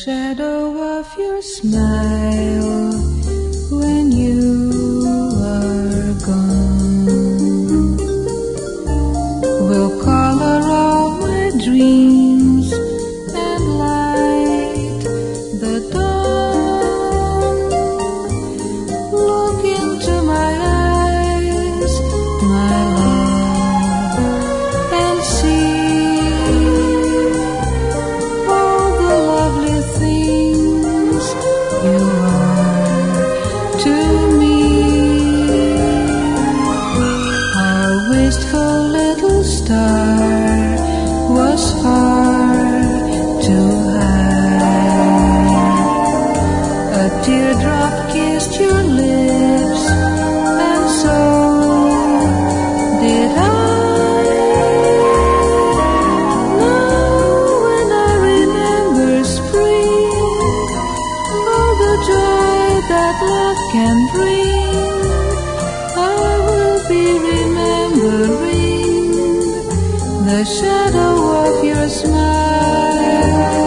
shadow of your smile when you are gone will color all my dreams and light the dawn. Look into my eyes, my love, and see you are to me. Our wistful little star was hard to hide. A teardrop kissed your lips, and so did I. That love can bring, I will be remembering the shadow of your smile.